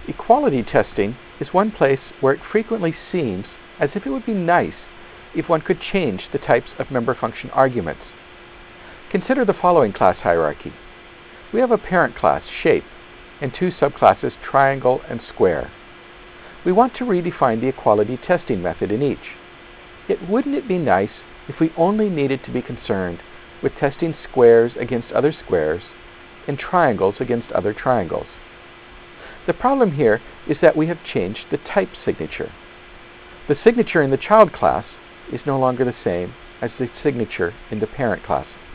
Equality testing is one place where it frequently seems as if it would be nice if one could change the types of member function arguments. Consider the following class hierarchy. We have a parent class, shape, and two subclasses, triangle and square. We want to redefine the equality testing method in each. Yet wouldn't it be nice if we only needed to be concerned with testing squares against other squares and triangles against other triangles? The problem here is that we have changed the type signature. The signature in the child class is no longer the same as the signature in the parent class.